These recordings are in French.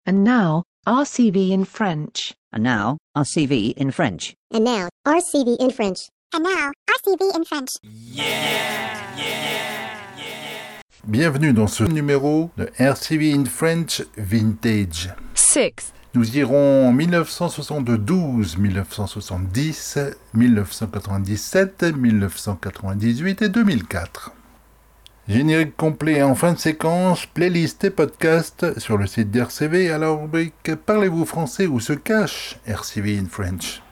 And now, RCV in French. And now, RCV in French. And now, RCV in French. And now, RCV in French. Bienvenue dans ce numéro de RCV in French Vintage. Sixth. Nous irons en 1972, 1970, 1997, 1998 et 2004. Générique complet en fin de séquence, playlist et podcast sur le site d'RCV à la rubrique Parlez-vous français où se cache RCV in French.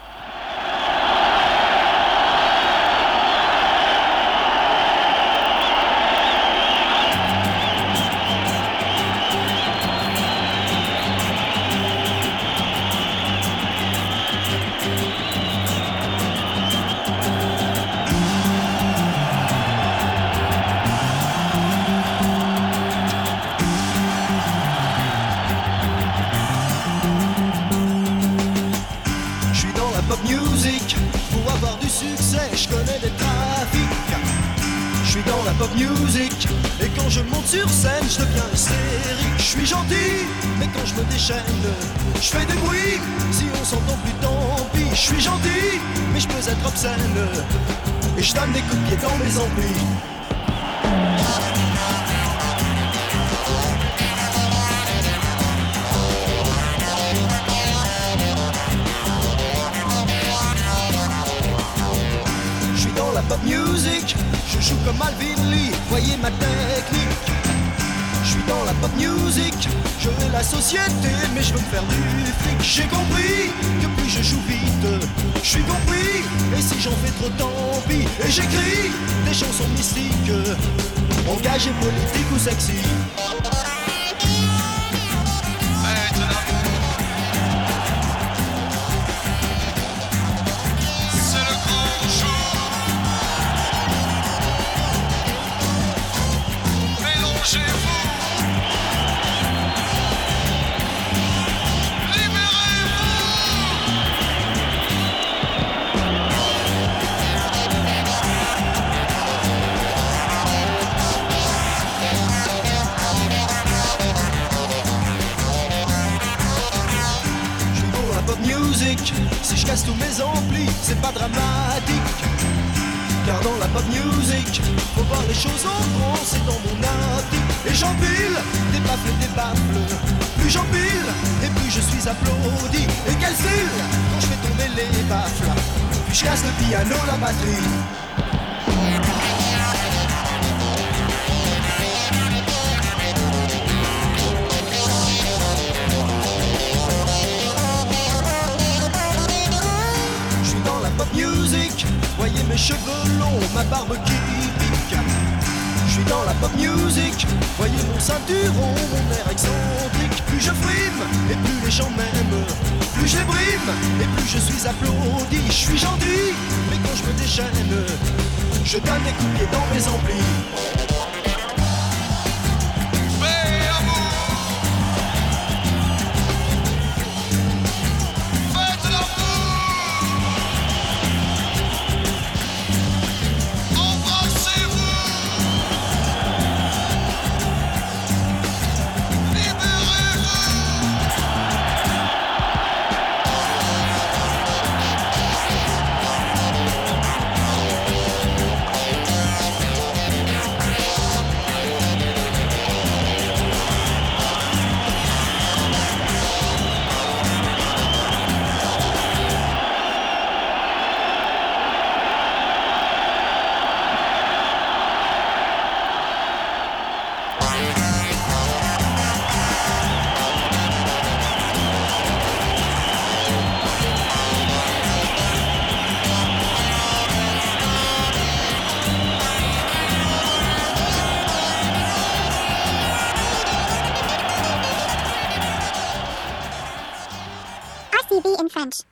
Pop music. Et quand je monte sur scène, je deviens hystérique. Je suis gentil, mais quand je me déchaîne, je fais des bruits. Si on s'entend plus, tant pis. Je suis gentil, mais je peux être obscène. Et je donne des coups de pied dans mes amplis. Je suis dans la pop music. Je joue comme Alvin Lee, voyez ma technique. Je suis dans la pop music, je veux la société, mais je veux me faire du fric. J'ai compris que plus je joue vite, je suis compris. Et si j'en fais trop, tant pis. Et j'écris des chansons mystiques, engagées, politiques ou sexy. Si je casse tous mes amplis, c'est pas dramatique. Car dans la pop music, faut voir les choses en grand, c'est dans mon attique. Et j'empile des baffles et des baffles. Plus j'empile, et plus je suis applaudi. Et quel style, quand je fais tomber les baffles. Puis je casse le piano, la batterie. Music, voyez mes cheveux longs, ma barbe qui pique. Je suis dans la pop music, voyez mon ceinturon, mon air excentrique. Plus je frime, et plus les gens m'aiment. Plus je les brime, et plus je suis applaudi. Je suis gentil, mais quand je me déchaîne, je donne des coups de pied dans mes amplis. RCV in French.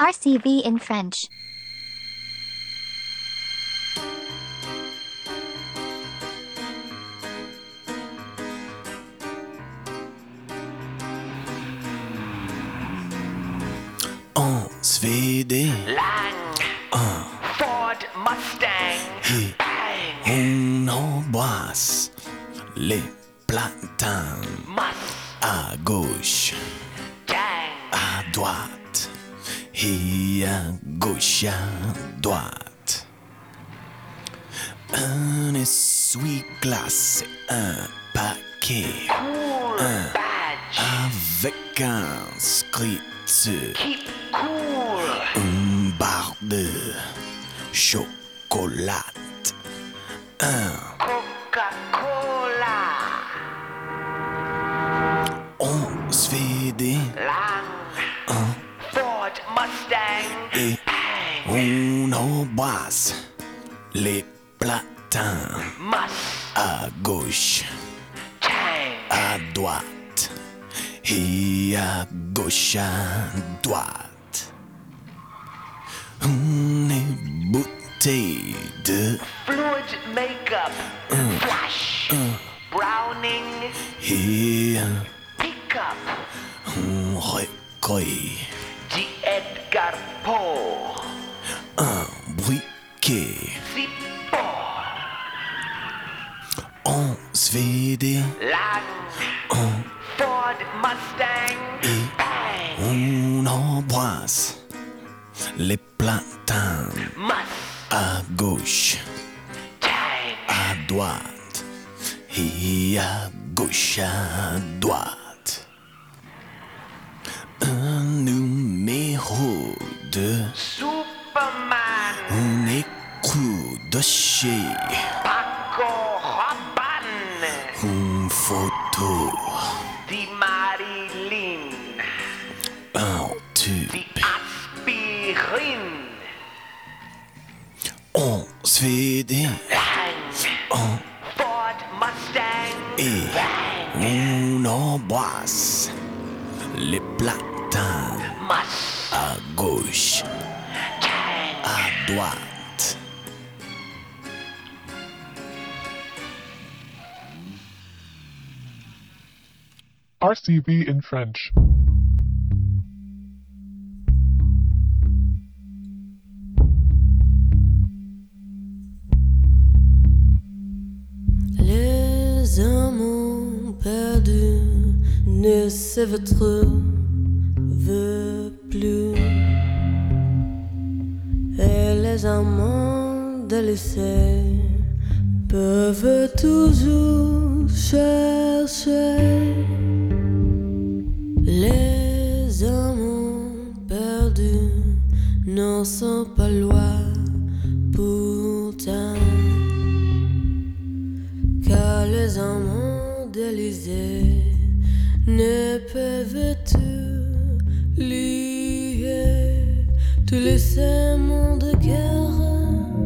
RCV in French. En Sweden, Lang, Ford Mustang, bang, on embrasse les platins must, à gauche, gang, à droite et à gauche, à droite. Un essuie-glace, un paquet cool, badge, avec un script, keep cool, une barre de chocolat, un Coca-Cola, on se fait des Lang, Ford Mustang, et on embrasse les platins must, à gauche, gang, à droite et à gauche, à droite. Une bouteille de fluid makeup, flash, browning, et pickup, un recueil, the Edgar Poe, un briquet. Zippo, On se fait des Lang, Ford Mustang, bang, on embrasse les platins must, à gauche, gang, à droite et à gauche, à droite. Un numéro de Superman, un écrou de chez Paco Rabanne, une photo, the Marilyn, un tube. the aspirine, On se fait des Lang, Ford Mustang, et on embrasse les platins must, à gauche, gang, à droite. RCV in French. Les amants perdus ne se retrouvent plus. Et les amants délaissés peuvent toujours chercher. Les amants perdus n'en sont pas loin pourtant. Car les amants d'Élysée ne peuvent tout lier, tous les serments de guerre,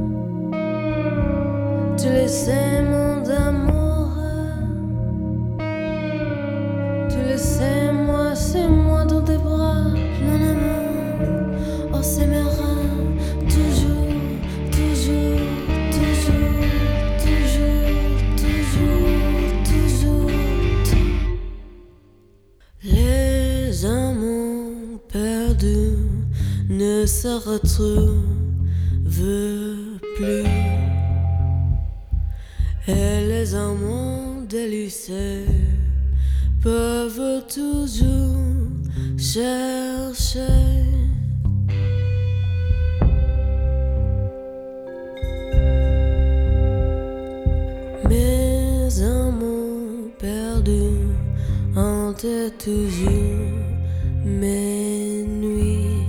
tous les serments d'amour, tous les c'est moi dans tes bras, mon amour, on s'aimera toujours, toujours, toujours, toujours, toujours. Les amants perdus ne se retrouvent plus. Et les amants délaissés peuvent toujours chercher. Mes amants perdus hantent toujours mes nuits,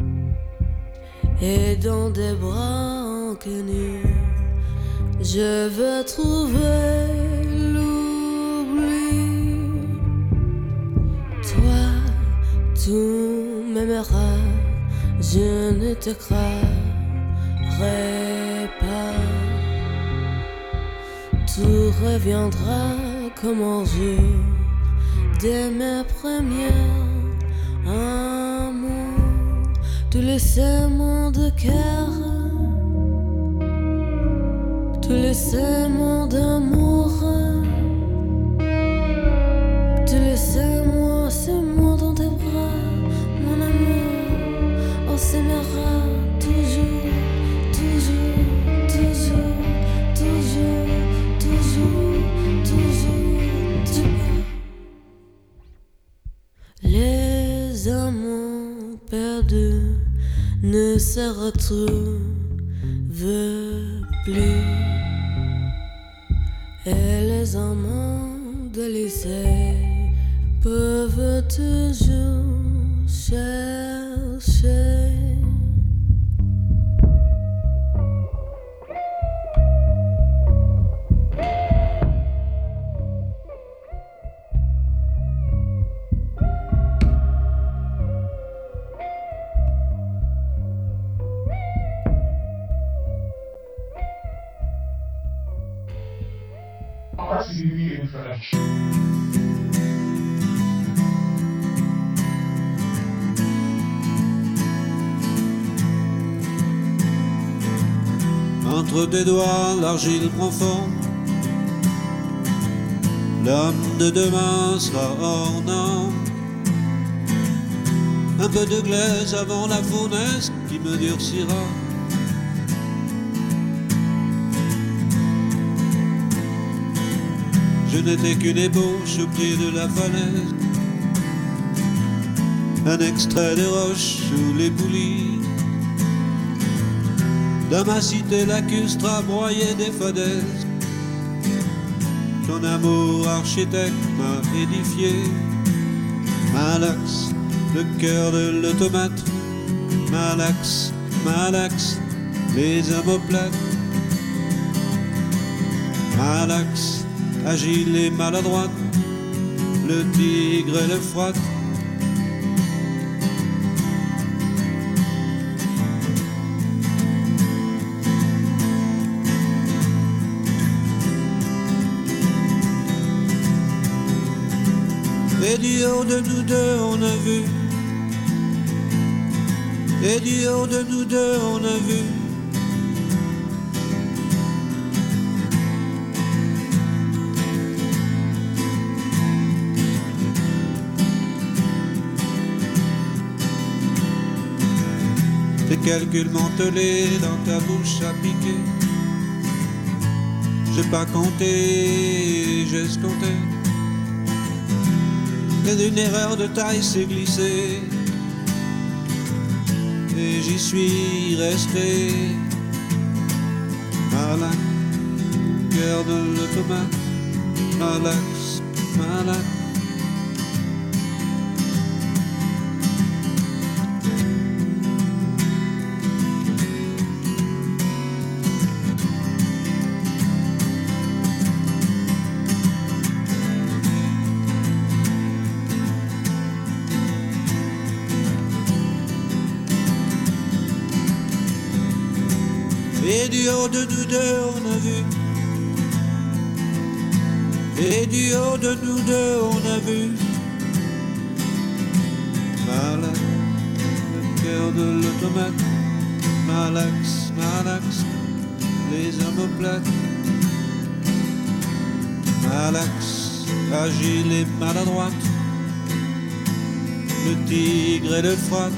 et dans des bras inconnus je veux trouver l'oubli. Toi, tu m'aimeras, je ne te croirai pas. Tout reviendra comme un jour de mes premiers amours. tous les serments de cœur, tous les serments d'amour, tous les serments dans tes bras, mon amour, on s'aimera toujours, toujours, toujours, toujours, toujours, toujours, toujours. Les amants perdus ne se retrouvent plus, et les amants de lycée peuvent toujours chercher. RCV in French. Entre tes doigts, l'argile prend forme. L'homme de demain sera hors norme. Un peu de glaise avant la fournaise qui me durcira. Je n'étais qu'une ébauche au pied de la falaise, un extrait de roche sous les poulies. Dans ma cité lacustre à broyer des fadaises, ton amour architecte m'a édifié. Malax, le cœur de l'automate, Malax, Malax, les omoplates. Malax, agile et maladroite, le tigre et le frotte. Et du haut de nous deux on a vu, et du haut de nous deux on a vu. Tes calculs mentelés dans ta bouche à piquer. J'ai pas compté, j'ai escompté. Et d'une erreur de taille s'est glissée, et j'y suis resté. Malax, cœur de l'automate, Malax, Malax. Et du haut de nous deux on a vu, et du haut de nous deux on a vu. Malax, le cœur de l'automate, Malax, Malax, les omoplates. Malax, agile et maladroite, le tigre et le frotte.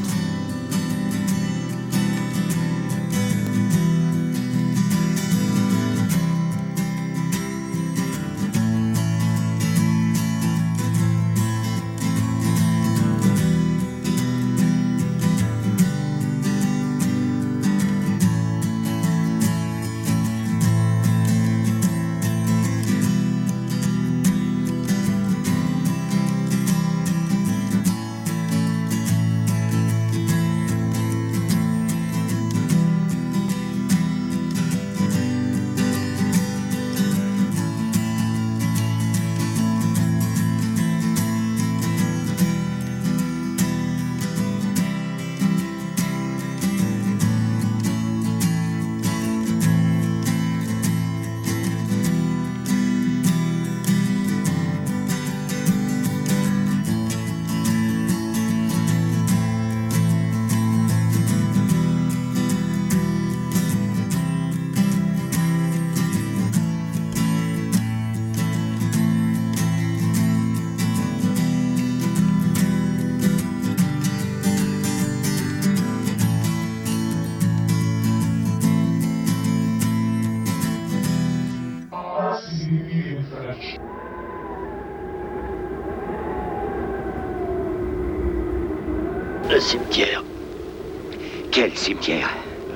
Le cimetière. Quel cimetière?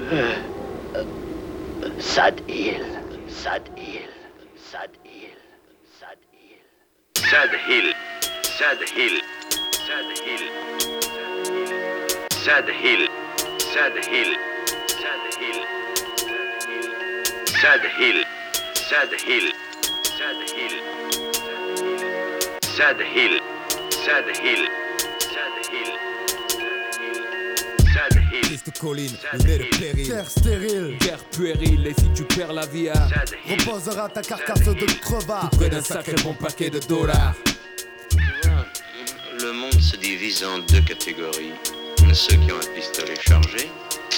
Sad Hill. Sad Hill. Sad Hill. Sad Hill. Sad Hill. Sad Hill. Sad Hill. Sad Hill. Sad Hill. Sad Hill. Sad Hill. Sad Hill. Sad Hill. Sad Hill. Sad Hill. Sad Hill. Sad Hill. Triste colline, où naît le péril. Terre stérile, Guerre puérile, et si tu perds la vie à reposera ta carcasse de crevard. tout près d'un sacré bon paquet de dollars. Tu vois, le monde se divise en deux catégories. Ceux qui ont un pistolet chargé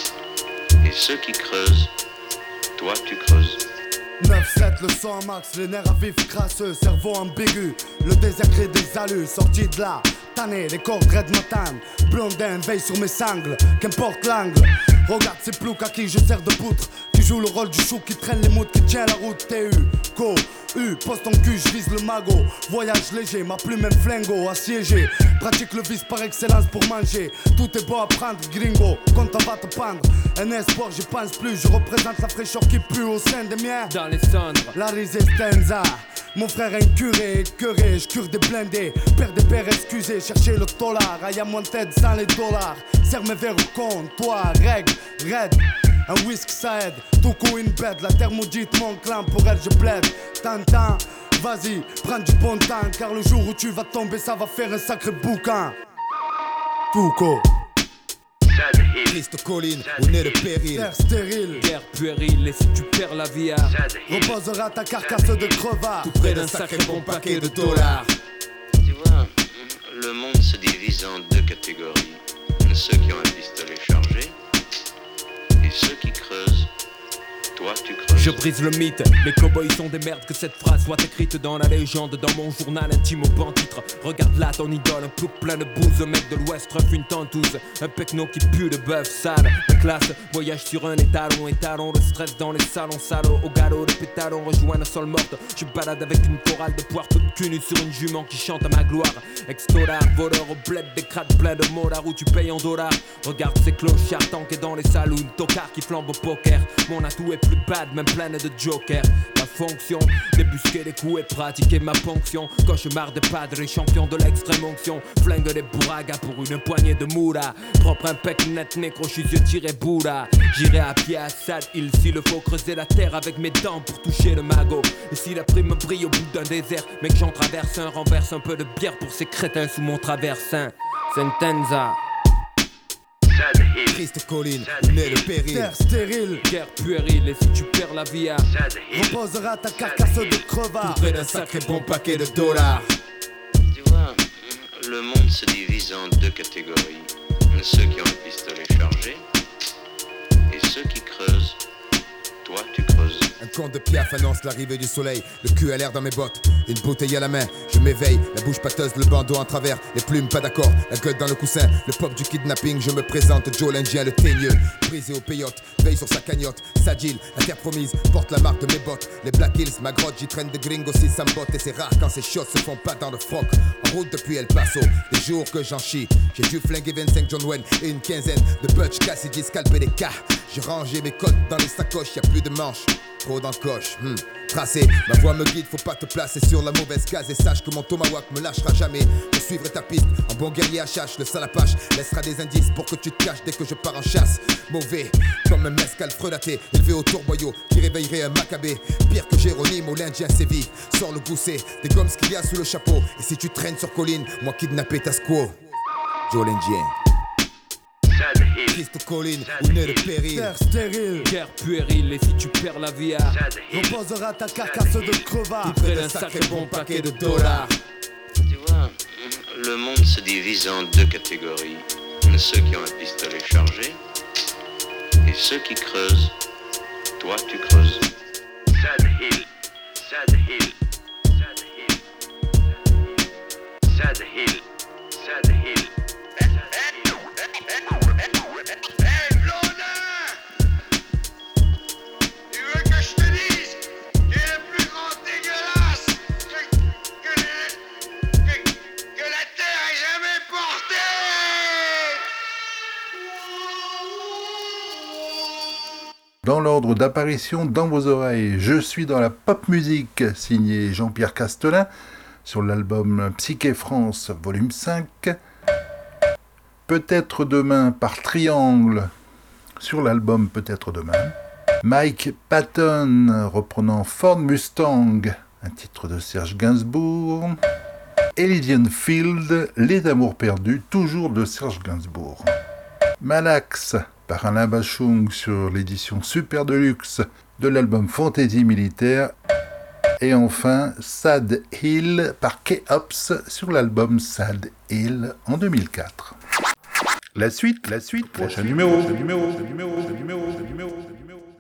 et ceux qui creusent. Toi, tu creuses. 9-7, le son en max, les nerfs à vif crasseux, cerveau ambigu. Le désert crée des alus, sorti de là. Tanné, les cordes red matin. Blondin veille sur mes sangles, qu'importe l'angle. Regarde ces ploucs à qui je sers de poutre, qui joue le rôle du chou qui traîne les moutes, qui tient la route. TU, Co, U, pose ton cul, je vise le magot. Voyage léger, ma plume même flingo, assiégé. Pratique le vice par excellence pour manger. Tout est bon à prendre, gringo, quand on va te pendre. Un espoir, j'y pense plus, je représente la fraîcheur qui pue au sein des miens. Dans les cendres, La résistenza. Mon frère est incuré, écœuré, j'cure des blindés. Père des pères, excusez, cherchez le dollar. Aïe à mon tête sans les dollars. Serre mes verres au comptoir, règle, raide. Un whisky ça aide, tout coup une bête. La terre maudite, mon clan, pour elle je plaide. Tintin, vas-y, prends du bon temps. Car le jour où tu vas tomber, ça va faire un sacré bouquin. Foucault. Sad Hill. Triste colline, où naît le péril. Terre stérile, guerre puérile, et si tu perds la vie à Sad Hill. reposera ta carcasse de crevard. tout près d'un sacré bon paquet de dollars. Tu vois, le monde se divise en deux catégories. Ceux qui ont un pistolet chargé et ceux qui creusent. Toi, tu creuses. Je brise le mythe, les cow-boys sont des merdes, que cette phrase soit écrite dans la légende, dans mon journal intime au ban titre. Regarde là ton idole, un plouc plein de bouse, un mec de l'ouest ref une tentouse, un pecno qui pue de bœuf sale. La classe voyage sur un étalon, le stress dans les salons salauds, au galop de pétalons, rejoint le sol morte. Je balade avec une chorale de poire toute cul nue sur une jument qui chante à ma gloire. Ex-dollar, voleur au bled, des crades plein de molards où tu payes en dollars. Regarde ces clochards tankés dans les saloons, tocards qui flambent au poker. Mon atout est plus bad, même pleine de jokers. Ma fonction, débusquer les coups et pratiquer ma ponction. Cauchemar des padres, champions de l'extrême onction. Flingue des bourragas pour une poignée de moula. Propre impec net, nécro, je suis yeux tiré boula. J'irai à pied à Sad Hill s'il le faut, creuser la terre avec mes dents pour toucher le magot. Et si la prime brille au bout d'un désert, mec j'en traverse un, renverse un peu de bière pour ces crétins sous mon traversin. Sentenza. Sad Hill. Triste colline, Sad où naît le Hill. péril. Terre stérile, Guerre puérile, et si tu perds la vie à Sad Hill. reposera ta carcasse de crevard. tout près d'un sacré bon paquet de dollars. Tu vois, le monde se divise en deux catégories. Ceux qui ont un pistolet chargé et ceux qui creusent. Toi, tu creuses. Un conte de Piaf annonce l'arrivée du soleil. Le cul à l'air dans mes bottes, une bouteille à la main. Je m'éveille, la bouche pâteuse, le bandeau en travers. Les plumes pas d'accord, la gueule dans le coussin. Le pop du kidnapping, je me présente, Joe l'Indien, le teigneux. Brisé au peyote, veille sur sa cagnotte. Sadil, la terre promise, porte la marque de mes bottes. Les Black Hills, ma grotte, j'y traîne de gringos si ça me botte. Et c'est rare quand ces shots se font pas dans le froc. En route depuis El Paso, les jours que j'en chie. J'ai dû flinguer 25 John Wayne et une quinzaine de Butch Cassidy, scalper des cas. J'ai rangé mes codes dans les sacoches, y'a plus de manches. Trop dans le coche, tracé, ma voix me guide, faut pas te placer sur la mauvaise case. Et sache que mon tomahawk me lâchera jamais. Je suivrai ta piste, en bon guerrier HH. Le salapache laissera des indices pour que tu te caches dès que je pars en chasse. Mauvais, comme un mescal frelaté, élevé au tourboyau, qui réveillerait un macabé. Pire que Jérôme au l'Indien sévit. Sors le gousset, des gommes qu'il y a sous le chapeau. Et si tu traînes sur colline, moi kidnapper ta squaw. Joe l'Indien. Sad Hill. Triste colline, Sad où naît le Hill. péril. Terre stérile, Guerre puérile, et si tu perds la vie à Sad Hill. reposera ta carcasse de crevard. tout près d'un sacré bon paquet de dollars. Tu vois, le monde se divise en deux catégories. Ceux qui ont un pistolet chargé et ceux qui creusent. Toi, tu creuses. Sad Hill. Sad Hill. Sad Hill. Sad Hill. Sad Hill. Hey, Blondin! Tu veux que je te dise qui est le plus grand dégueulasse que la Terre ait jamais porté? Dans l'ordre d'apparition dans vos oreilles, Je suis dans la pop musique, signé Jean-Pierre Castelin, sur l'album Psyché France, volume 5. Peut-être demain par Triangle, sur l'album Peut-être demain. Mike Patton, reprenant Ford Mustang, un titre de Serge Gainsbourg. Elysian Field, Les Amours perdus, toujours de Serge Gainsbourg. Malax, par Alain Bachung, sur l'édition Super Deluxe de l'album Fantaisie militaire. Et enfin, Sad Hill, par K-Ops, sur l'album Sad Hill en 2004. La suite, prochain numéro.